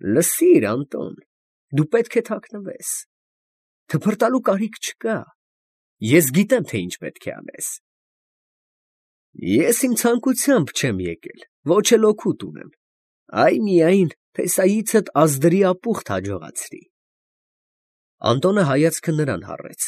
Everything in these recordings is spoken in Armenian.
Լսիր, Անտոն, դու պետք է թաքնվես, թփրտալու կարիք չկա, ես գիտեմ, թե ինչ պետք է անես։ Ես իմ ցանկությամբ չեմ եկել, ոչ էլ օգուտ ունեմ, այ միայն փեսայիցդ ազդրի ապուխտ հաջողացրի։ Անտոնը հայացքը նրան հառեց։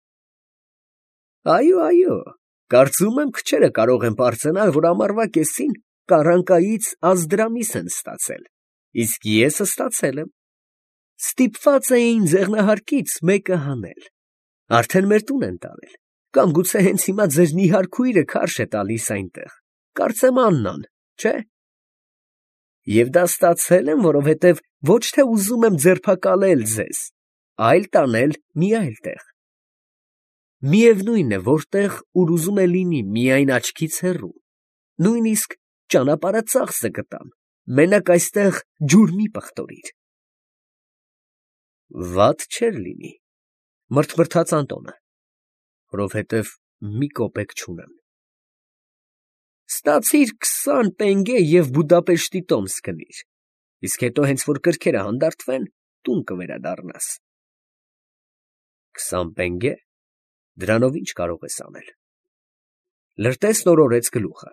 Այո, կարծում եմ քչերը կարող են պարծենալ, որ ամառվա կեսին Կարանկայից ազդրամիս են ստացել, իսկ ես ստացել եմ։ Ստիպված էին ձեղնահարկից մեկը հանել, արդեն մեր տուն են տանել, կամ գուցե հենց հիմա ձեր նիհար քույրը քարշ է տալիս այնտեղ, կարծեմ Աննան, չէ՞։ Եվ դա ստացել եմ, որովհետև ոչ թե ուզում եմ ձերբակալել ձեզ, այլ տանել մի այլ տեղ։ Միևնույն է, որտեղ ուր ուզում է լինի, միայն աչքից հեռու, նույնիսկ ճանապարհը ծախսը կտամ, մենակ այստեղ ջուր մի պղտորիր։ Վատ չէր լինի, մրթմրթաց Անտոնը, որովհետև մի կոպեկ չունեմ։ Ստացիր 20 պենգե և Բուդապեշտի տոմս կնիր, իսկ հետո հենց որ կրքերը հանդարտվեն, տուն կվերադառնաս։ 20 պենգե, դրանով ինչ կարող ես անել։ Լրտեսն օրորեց գլուխը։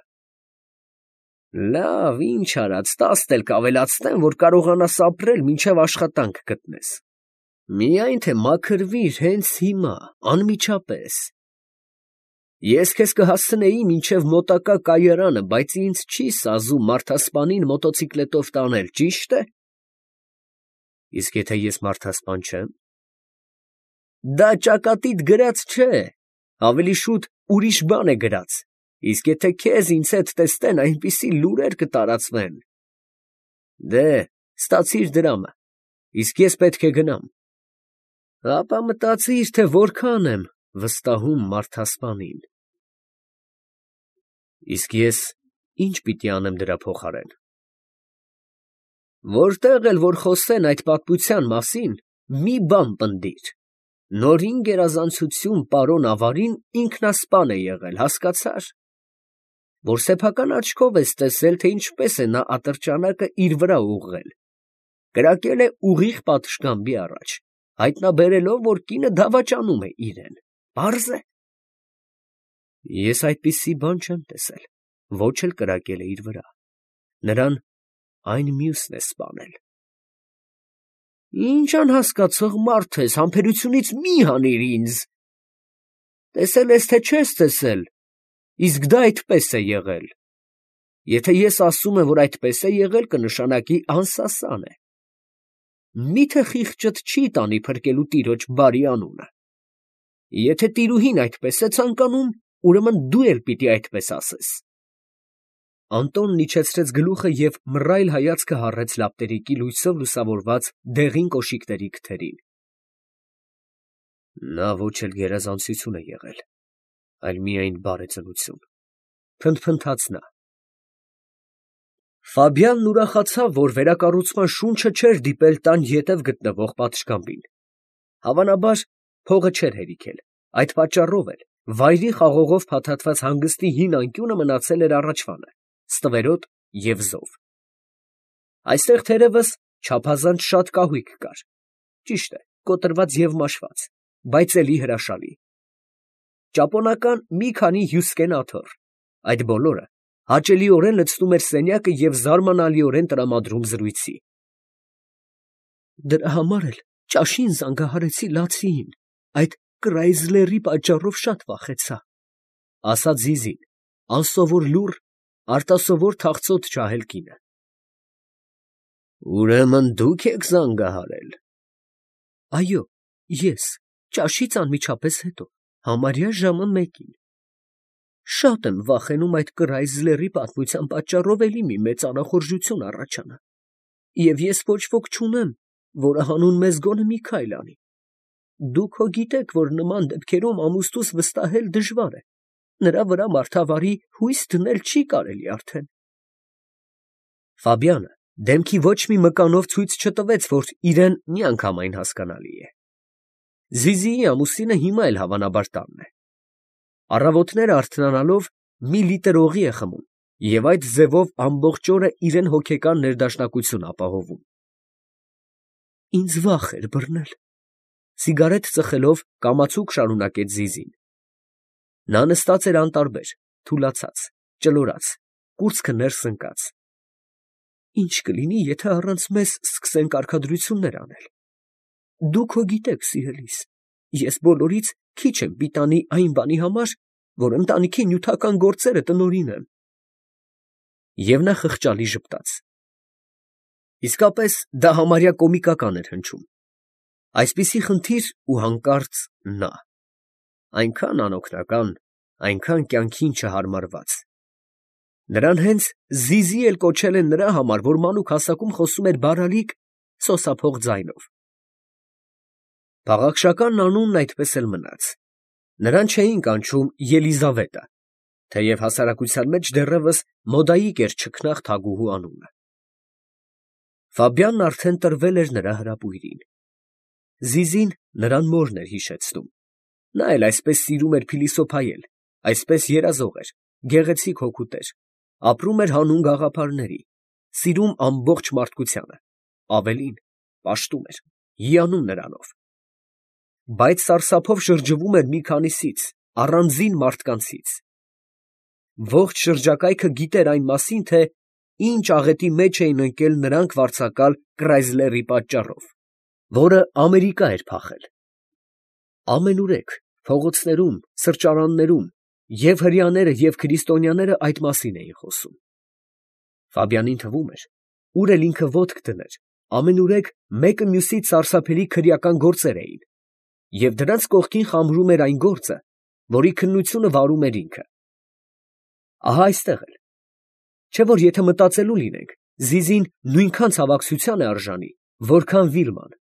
Լավ, ինչ արած, 10 էլ կավելացնեմ, որ կարողանաս ապրել, մինչև աշխատանք գտնես։ Միայն թե մաքրվիր հենց հիմա, անմիջապես։ Ես քեզ կհասցնեի մինչև մոտակա կայարանը, բայց ինձ չի սազում մարդասպանին մոտոցիկլետով տանել, ճի՞շտ է։ Իսկ եթե ես մարդասպան չեմ։ Դա ճակատիդ գրած չէ, ավելի շուտ ուրիշ բան է գրած, իսկ եթե քեզ ինձ հետ տեսնեն, այնպիսի լուրեր կտարածվեն։ Դե, ստացիր դրամը, իսկ ես պետք է գնամ։ Ապա մտածիր, թե որքան եմ վստահում մարդասպանին։ Իսկ ես ինչ պիտի անեմ դրա փոխարեն։ Որտեղ էլ որ խոսեն այդ պատմության մասին, մի բան պնդիր։ Նորին գերազանցություն պարոն Ավարին ինքնասպան է եղել, հասկացար։ Որ սեփական աչքով ես տեսել, թե ինչպես է նա ատրճանակը իր վրա ուղղել։ Կրակել է ուղիղ պատշգամբի առաջ, հայտնաբերելով, որ կինը դավաճանում է իրեն։ Պարզ է։ Ես այդպիսի բան չեմ տեսել, ոչ էլ կրակել է իր վրա։ Նրան այն մյուսն է սպանել։ Ինչ անհասկացող մարդ ես, համբերությունից մի հանիր ինձ։ Տեսել ես, թե չես տեսել, իսկ դա այդպես է եղել։ Եթե ես ասում եմ, որ այդպես է եղել, կնշանակի անսասան է։ Միթե խիղճդ չի տանի փրկելու տիրոջ բարի անունը։ Եթե տիրուհին այդպես է ցանկանում, ուրեմն դու էլ պիտի այդպես ասես։ Անտոնն իջեցրեց գլուխը և մռայլ հայացքը հառեց լապտերիկի լույսով լուսավորված դեղին կոշիկների քթերին։ Նա ոչ էլ գերազանցություն է եղել, այլ միայն բարեծնություն, փնթփնթաց նա։ Ֆաբիանն ուրախացավ, որ վերակառուցման շունչը չէր դիպել տան ետև գտնվող պատշգամբին։ Հավանաբար, փողը չէր հերիքել, այդ պատճառով էլ վայրի խաղողով փաթաթված հանգստի հին անկյունը մնացել էր առաջվանը, ստվերոտ և զով։ Այստեղ թերևս չափազանց շատ կահույք կար, ճիշտ է, կոտրված և մաշված, բայց էլի հրաշալի։ Ճապոնական մի քանի հյուսկեն աթոռ, այդ բոլորը հաճելիորեն լցնում էր սենյակը և զարմանալիորեն տրամադրում զրույցի։ Դրա համար էլ ճաշին զանգահարեցի Լացիին, այդ Կրայզլերի պատճառով շատ վախեցա, ասաց Զիզին, անսովոր լուռ, արտասովոր թախծոտ ջահել կինը։ Ուրեմն դուք եք զանգահարել։ Այո, ես, ճաշից անմիջապես հետո, համարյա ժամը 1-ին։ Շատ եմ վախենում այդ Կրայզլերի պատմության պատճառով էլի մի մեծ անախորժություն առաջանա, և ես ոչ ոք չունեմ, որը հանուն մեզ գոնե մի քայլ անի։ Դուք հո գիտեք, որ նման դեպքերում ամուսնուս վստահել դժվար է, նրա վրա մարդավարի հույս դնել չի կարելի արդեն։ Ֆաբիանը դեմքի ոչ մի մկանով ցույց չտվեց, որ իրեն միանգամայն հասկանալի է։ Զիզիի ամուսինը հիմա էլ հավանաբար տանն է։ Առավոտները արթնանալով մի լիտր օղի է խմում և այդ ձևով ամբողջ օրը իրեն հոգեկան ներդաշնակություն ապահովում։ Ինձ վախ էր բռնել։ Սիգարետ ծխելով կամացուկ շարունակեց Զիզին։ Նա նստած էր անտարբեր, թուլացած, ճլորած, կուրծքը ներս ընկած։ Ինչ կլինի, եթե առանց մեզ սկսեն կարգադրություններ անել։ Դուք հո գիտեք, սիրելիս, ես բոլորից քիչ եմ պիտանի այն բանի համար, որ ընտանիքի նյութական գործերը տնօրինեմ։ Եվ նա խղճալի ժպտաց։ Իսկապես դա համարյա կոմիկական էր հնչում։ Այսպիսի խնդիր ու հանկարծ նա։ Այնքան անօգնական, այնքան կյանքին չհարմարված։ Նրան հենց Զիզի էլ կոչել են նրա համար, որ մանուկ հասակում խոսում էր բարալիկ, սոսափող ձայնով։ Փաղաքշականն անունն այդպես էլ մնաց։ Նրան չէին կանչում Ելիզավետը, թեև հասարակության մեջ դեռևս մոդայիկ էր չքնաղ թագուհու անունը։ Ֆաբյանն արդեն տրվել էր նրա հրապույրին։ Զիզին նրան մորն էր հիշեցնում։ Նա էլ այսպես սիրում էր փիլիսոփայել, այսպես երազող էր, գեղեցիկ հոգուտ էր, ապրում էր հանուն գաղափարների, սիրում ամբողջ մարդկությանը, ավելին, պաշտում էր, հիանում նրանով։ Բայց սարսափով շրջվում էր մի քանիսից, առանձին մարդկանցից։ Ողջ շրջակայքը գիտեր այն մասին, թե ինչ աղետի մեջ էին ընկել նրանք վարձակալ Կրայզլերի պատճառով, որը Ամերիկա էր փախել։ Ամենուրեք փողոցներում, սրճարաններում և հրեաները և քրիստոնյաները այդ մասին էին խոսում։ Ֆաբյանին թվում էր, ուր էլ ինքը ոտք դներ, ամենուրեք մեկը մյուսից սարսափելի քրեական գործեր էին, և դրանց կողքին խամրում էր այն գործը, որի քննությունը վարում էր ինքը։ Ահա այստեղ էլ, չէ՞ որ եթե մտածելու լինենք, Զիզին նույնքան ցավակցության է արժանի, որքան Վիլման։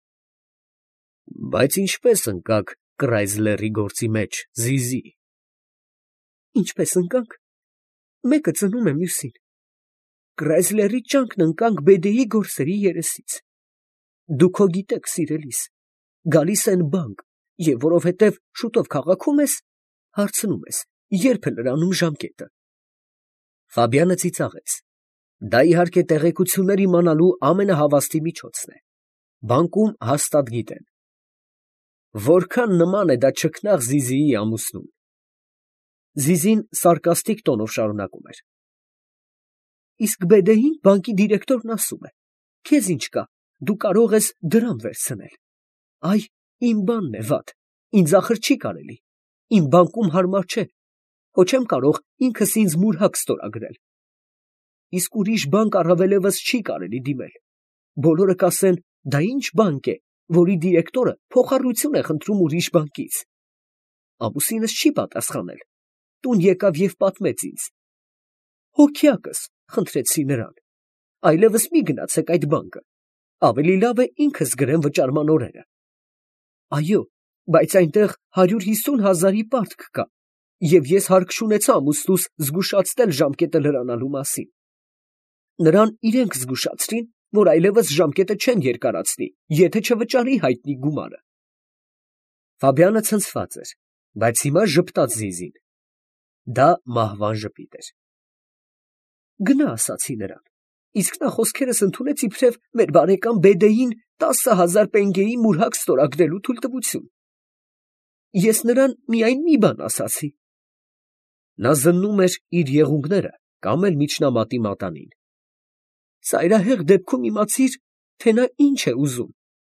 Բայց ինչպես ընկաք Կրայզլերի գործի մեջ, Զիզի։ Ինչպես ընկանք։ Մեկը ծնում է մյուսին։ Կրայզլերի ճանկն ընկանք Բեդեի գործերի երեսից։ Դուք հո գիտեք, սիրելիս, գալիս են բանկ, և որովհետև շուտով քաղաքում ես, հարցնում ես, երբ է լրանում ժամկետը։ Ֆաբյանը ծիծաղեց։ Դա իհարկե տեղեկություններ իմանալու ամենահավաստի միջոցն է։ Բանկում հաստատ գիտեն։ Որքան նման է դա չքնաղ Զիզիի ամուսնուն։ Զիզին սարկաստիկ տոնով շարունակում էր. Իսկ Բեդեին բանկի դիրեկտորն ասում է. քեզ ինչ կա, դու կարող ես դրամ վերցնել։ Այ, իմ բանն է վատ, ինձ ախր չի կարելի, իմ բանկում հարմար չէ, հո չեմ կարող ինքս ինձ մուրհակ ստորագրել։ Իսկ ուրիշ բանկ առավելևս չի կարելի դիմել։ Բոլորը կասեն, դա ինչ բանկ է, որի դիրեկտորը փոխառություն է խնդրում ուրիշ բանկից։ Ամուսինս չի պատասխանել, տուն եկավ և պատմեց ինձ։ Հոգյակս, խնդրեցի նրան, այլևս մի գնացեք այդ բանկը, ավելի լավ է ինքս գրեմ վճարման օրերը։ Այո, բայց այնտեղ 150,000-ի պարտք կա, և ես հարկ չունեցա ամուսնուս զգուշացնել ժամկետը լրանալու մասին։ Նրան իրենք զգուշացրին, որ այլևս ժամկետը չեն երկարացնի, եթե չվճարի հայտնի գումարը։ Ֆաբյանը ցնցված էր, բայց հիմա ժպտաց Զիզին։ Դա մահվան ժպիտ էր։ Գնա, ասացի նրան, իսկ նա խոսքերս ընդունեց իբրև մեր բարեկամ Բեդեին 10,000 պենգեի մուրհակ ստորագրելու թույլտվություն։ Ես նրան միայն մի բան ասացի։ Նա զննում էր իր եղունգները կամ էլ միջնամատի մատանին։ Ծայրահեղ դեպքում իմացիր, թե նա ինչ է ուզում։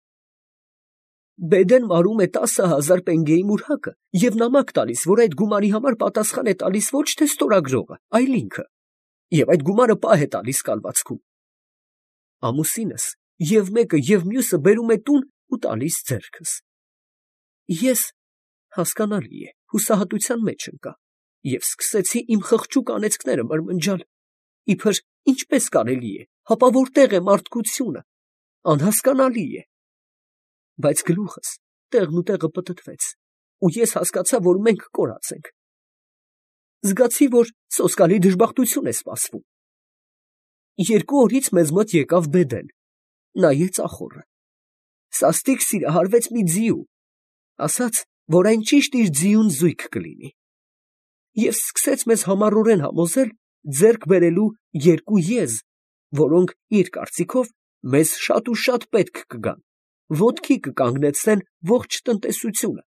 Բեդեն մարում է 10,000 պենգեի մուրհակը և նամակ տալիս, որ այդ գումարի համար պատասխան է տալիս ոչ թե ստորագրողը, այլ ինքը, և այդ գումարը պահ է տալիս կալվածքում։ Ամուսինս և մեկը և մյուսը բերում է տուն ու տալիս ձեռքս։ Ես, հասկանալի է, հուսահատության մեջ ընկա և սկսեցի իմ խղճուկ անեծքները մրմնջալ, իբր ինչպես կարելի է, հապա որտեղ է մարդկությունը, անհասկանալի է։ Բայց գլուխս տեղն ու տեղը պտտվեց, ու ես հասկացա, որ մենք կորած ենք։ Զգացի, որ սոսկալի դժբախտություն է սպասվում։ 2 օրից մեզ մոտ եկավ Բեդեն, նայեց ախոռը, սաստիկ սիրահարվեց մի ձիու, ասաց, որ այն ճիշտ իր ձիուն զույգ կլինի, և սկսեց մեզ համառորեն համոզել ձեռք բերելու 2 եզ, որոնք իր կարծիքով մեզ շատ ու շատ պետք կգան։ ոտքի կկանգնեցնեն ողջ տնտեսությունը։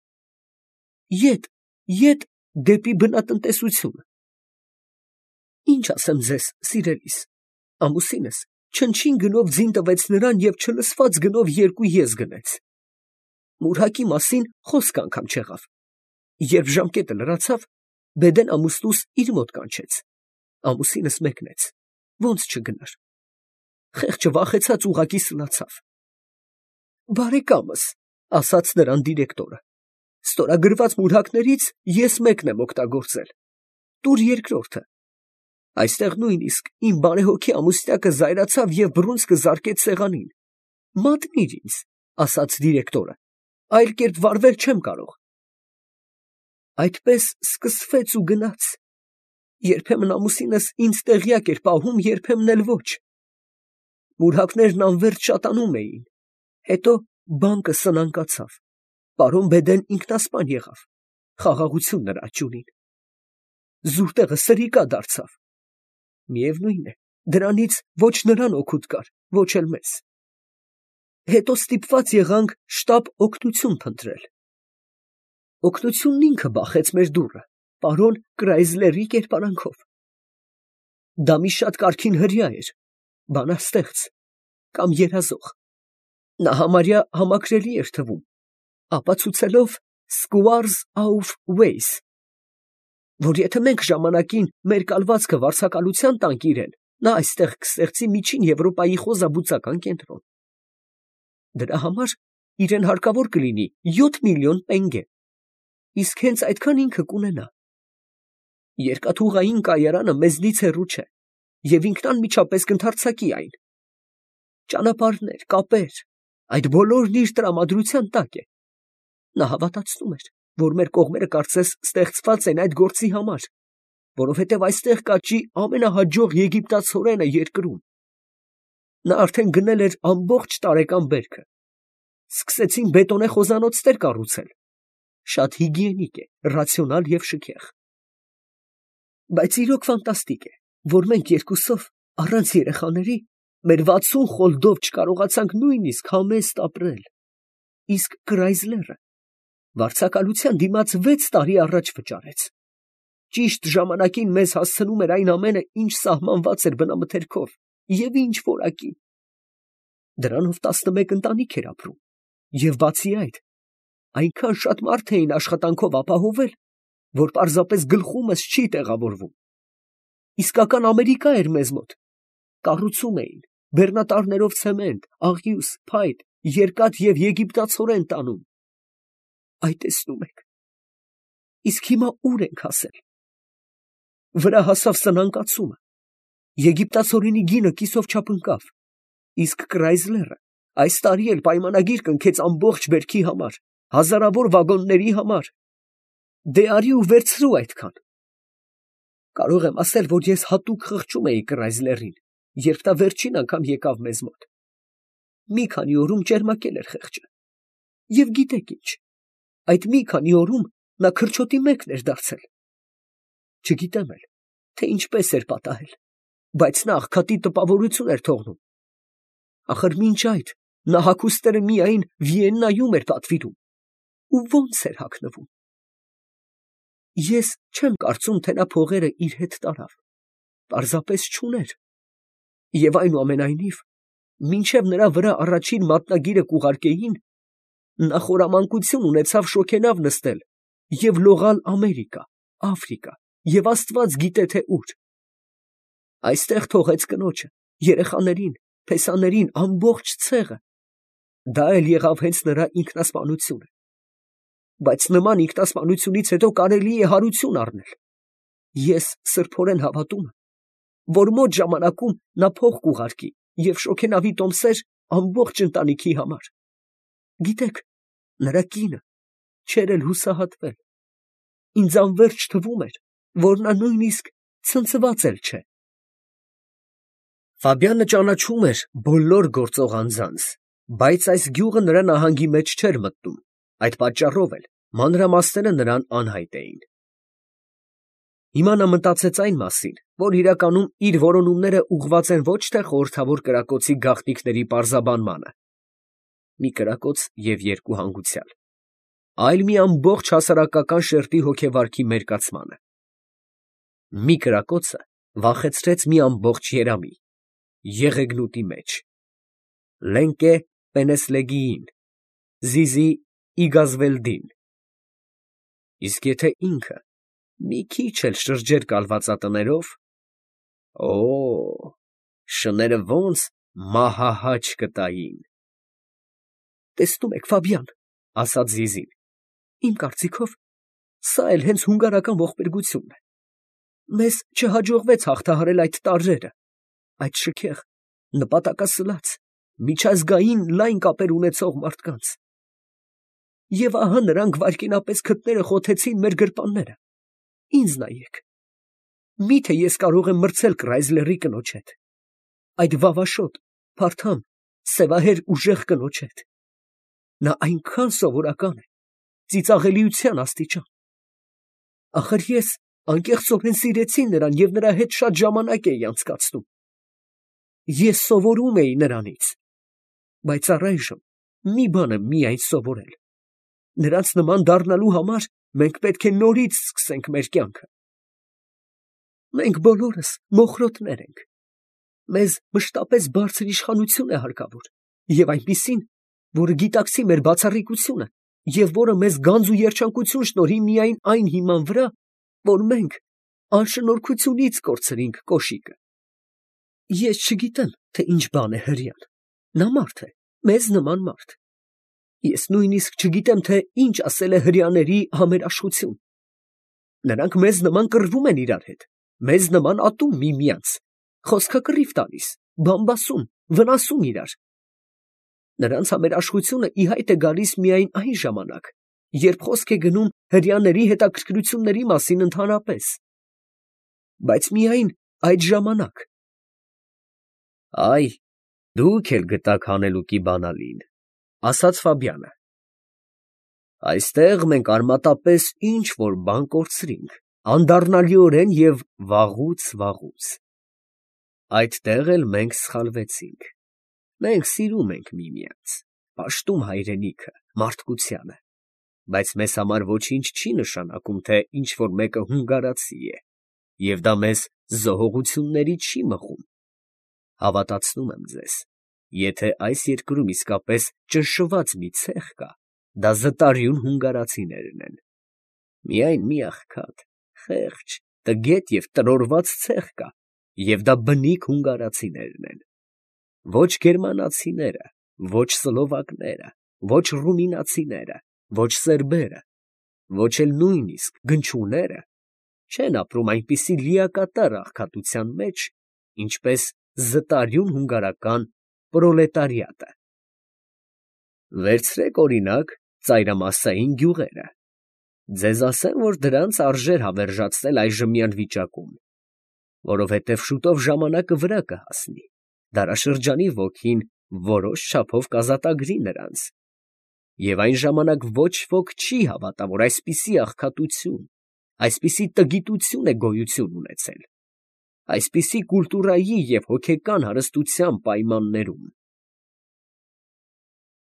Ետ դեպի բնատնտեսությունը։ Ինչ ասեմ ձեզ, սիրելիս, ամուսինս չնչին գնով ձին տվեց նրան և չլսված գնով երկու եզ գնեց։ Մուրհակի մասին խոսք անգամ չեղավ։ Երբ ժամկետը լրացավ, Բեդեն ամուսնուս իր մոտ կանչեց։ Ամուսինս մեկնեց, ոնց չգնար։ Խեղճը վախեցած ուղղակի սլացավ։ Բարեկամս, ասաց նրան դիրեկտորը, ստորագրված մուրհակներից ես մեկն եմ օգտագործել։ Տուր երկրորդը։ Այստեղ նույնիսկ իմ բարեհոգի ամուսնյակը զայրացավ և բռունցքը զարկեց սեղանին։ Մատնիր ինձ, ասաց դիրեկտորը, այլ կերպ վարվել չեմ կարող։ Այդպես սկսվեց ու գնաց։ Երբեմն ամուսինս ինձ տեղյակ էր պահում, երբեմն էլ ոչ։ Մուրհակներն անվերջ շատանում էին։ Հետո բանկը սնանկացավ։ Պարոն Բեդեն ինքնասպան եղավ։ Խաղաղություն նրա աճյունին։ Զուրտեղը սրիկա դարձավ։ Միևնույն է, դրանից ոչ նրան օգուտ կար, ոչ էլ մեզ։ Հետո ստիպված եղանք շտապ օգնություն փնտրել։ Օգնությունն ինքը բախեց մեր դուռը, պարոն Կրայզլերի կերպարանքով։ Դա մի շատ կարգին հրեա էր, բանաստեղծ կամ երազող։ Նա համարյա համակրելի էր թվում, ապացուցելով Squares of Ways, որ եթե մենք ժամանակին մեր կալվածքը վարձակալության տանք իրեն, նա այստեղ կստեղծի միջին Եվրոպայի խոզաբուծական կենտրոն։ Դրա համար իրեն հարկավոր կլինի 7 միլիոն պենգե, իսկ հենց այդքան ինքը կունենա։ Երկաթուղային կայարանը մեզնից հեռու չէ, և ինքն անմիջապես կընդարձակի այն։ Ճանապարհներ, կապեր, այդ բոլորն իր տրամադրության տակ է։ Նա հավատացնում էր, որ մեր կողմերը կարծես ստեղծված են այդ գործի համար, որովհետև այստեղ կաճի ամենահաջող եգիպտացորենը երկրում։ Նա արդեն գնել էր ամբողջ տարեկան բերքը։ Սկսեցին բետոնե խոզանոցներ կառուցել։ Շատ հիգիենիկ է, ռացիոնալ և շքեղ։ Բայց իրոք ֆանտաստիկ է, որ մենք երկուսով առանց երեխաների մեր 60 խոլդով չկարողացանք նույնիսկ համեստ ապրել։ Իսկ Կրայզլերը վարձակալության դիմաց 6 տարի առաջ վճարեց։ Ճիշտ ժամանակին մեզ հասցնում էր այն ամենը, ինչ սահմանված էր բնամթերքով, և ինչ որակի։ Դրանով 11 ընտանիք էր ապրում, և բացի այդ, այնքան շատ մարդ էին աշխատանքով ապահովել, որ պարզապես գլխումս չի տեղավորվում։ Իսկական Ամերիկա էր մեզ մոտ։ Կառուցում էին, բեռնատարներով ցեմենտ, աղյուս, փայտ, երկաթ և եգիպտացորեն տանում։ Այ տեսնում եք։ Իսկ հիմա ուր ենք հասել։ Վրա հասավ սնանկացումը։ Եգիպտացորենի գինը կիսով չափ ընկավ, իսկ Կրայզլերը այս տարի էլ պայմանագիր կնքեց ամբողջ բերքի համար, հազարավոր վագոնների համար։ Դե արի ու վերցրու այդքան։ Կարող եմ ասել, որ ես հատուկ խղճում էի Կրայզլերին, երբ նա վերջին անգամ եկավ մեզ մոտ։ Մի քանի օրում ճերմակել էր խեղճը։ Եվ գիտեք ինչ, այդ մի քանի օրում նա քրչոտի մեկն էր դարձել։ Չգիտեմ էլ, թե ինչպես էր պատահել, բայց նա աղքատի տպավորություն էր թողնում։ Ախր մինչ այդ նա հագուստները միայն Վիեննայում էր պատվիրում։ Ու ո՞նց էր հագնվում։ Ես չեմ կարծում, թե նա փողերը իր հետ տարավ։ Պարզապես չուներ։ Եվ այնուամենայնիվ, մինչև նրա վրա առաջին մատնագիրը կուղարկեին, նա խորամանկություն ունեցավ շոգենավ նստել և լողալ Ամերիկա, Աֆրիկա և Աստված գիտե թե ուր։ Այստեղ թողեց կնոջը, երեխաներին, փեսաներին, ամբողջ ցեղը։ Դա էլ եղավ հենց նրա ինքնասպանությունը։ Բայց նման ինքնասպանությունից հետո կարելի է հարություն առնել։ Ես սրբորեն հավատում եմ, որ մոտ ժամանակում նա փող կուղարկի և շոգենավի տոմսեր ամբողջ ընտանիքի համար։ Գիտեք, նրա կինը չէր էլ հուսահատվել։ Ինձ անվերջ թվում էր, որ նա նույնիսկ ցնցված էլ չէ։ Ֆաբյանը ճանաչում էր բոլոր գործող անձանց, բայց այս գյուղը նրա նահանգի մեջ չէր մտնում, այդ պատճառով էլ մանրամասները նրան անհայտ էին։ Հիմա նա մտածեց այն մասին, որ իրականում իր որոնումները ուղղված են ոչ թե խորհրդավոր կրակոցի գաղտնիքների պարզաբանմանը, մի կրակոց և երկու հանգուցյալ, այլ մի ամբողջ հասարակական շերտի հոգեվարքի մերկացմանը։ Մի կրակոցը վախեցրեց մի ամբողջ երամի, եղեգնուտի մեջ, Լենկե Պենեսլեգիին, Զիզի Իգազվելդին։ Իսկ եթե ինքը մի քիչ էլ շրջեր կալվածատներով, շները ոնց մահահաճ կտային։ Տեսնում եք, Ֆաբիան, ասաց Զիզին, իմ կարծիքով, սա էլ հենց հունգարական ողբերգությունն է։ Մեզ չհաջողվեց հաղթահարել այդ տարրերը, այդ շքեղ, նպատակասլաց, միջազգային լայն կապեր ունեցող մարդկանց։ Եվ ահա նրանք վայրկենապես քթները խոթեցին մեր գրպանները։ Ինձ նայեք։ Միթե ես կարող եմ մրցել Կրայզլերի կնոջ հետ, այդ վավաշոտ, փարթամ, սևահեր ուժեղ կնոջ հետ։ Նա այնքան սովորական է, ծիծաղելիության աստիճան։ Ախր ես անկեղծորեն սիրեցի նրան և նրա հետ շատ ժամանակ էի անցկացնում։ Ես սովորում էի նրանից, բայց առայժմ մի բան եմ միայն սովորել. նրանց նման դառնալու համար մենք պետք է նորից սկսենք մեր կյանքը։ Մենք բոլորս մոխրոտներ ենք։ Մեզ մշտապես բարձր իշխանություն է հարկավոր, և այնպիսին, որը գիտակցի մեր բացառիկությունը և որը մեզ գանձ ու երջանկություն շնորհի միայն այն հիման վրա, որ մենք անշնորհքությունից կորցրինք կոշիկը։ Ես չգիտեմ, թե ինչ բան է հրեան։ Նա մարդ է, մեզ նման մարդ։ Ես նույնիսկ չգիտեմ, թե ինչ ասել է հրեաների համերաշխություն։ Նրանք մեզ նման կռվում են իրար հետ, մեզ նման ատում միմյանց, խոսքակռիվ տալիս, բամբասում, վնասում իրար։ Նրանց համերաշխությունը ի հայտ է գալիս միայն այն ժամանակ, երբ խոսք է գնում հրեաների հետաքրքրությունների մասին ընդհանրապես։ Բայց միայն այդ ժամանակ։ Այ, դուք էլ գտաք հանելուկի բանալին, ասաց Ֆաբյանը։ Այստեղ մենք արմատապես ինչ որ բան կորցրինք, անդառնալիորեն և վաղուց։ Այդտեղ էլ մենք սխալվեցինք։ Մենք սիրում ենք միմյանց, պաշտում հայրենիքը, մարդկությանը, բայց մեզ համար ոչինչ չի նշանակում, թե ինչ որ մեկը հունգարացի է, և դա մեզ զոհողությունների չի մղում։ Հավատացնում եմ ձեզ, եթե այս երկրում իսկապես ճնշված մի ցեղ կա, դա զտարյուն հունգարացիներն են։ Միայն մի աղքատ, խեղճ, տգետ և տրորված ցեղ կա, և դա բնիկ հունգարացիներն են։ Ոչ գերմանացիները, ոչ սլովակները, ոչ ռումինացիները, ոչ սերբերը, ոչ էլ նույնիսկ գնչուները չեն ապրում այնպիսի լիակատար աղքատության մեջ, ինչպես զտարյուն հունգարական պրոլետարիատը։ Վերցրեք օրինակ ծայրամասային գյուղերը։ Ձեզ ասեմ, որ դրանց արժեր հավերժացնել այժմյան վիճակում, որովհետև շուտով ժամանակը վրա կհասնի, դարաշրջանի ոգին որոշ չափով կազատագրի նրանց, և այն ժամանակ ոչ ոք չի հավատա, որ այսպիսի աղքատություն, այսպիսի տգիտություն է գոյություն ունեցել, այսպիսի կուլտուրայի և հոգեկան հարստության պայմաններում։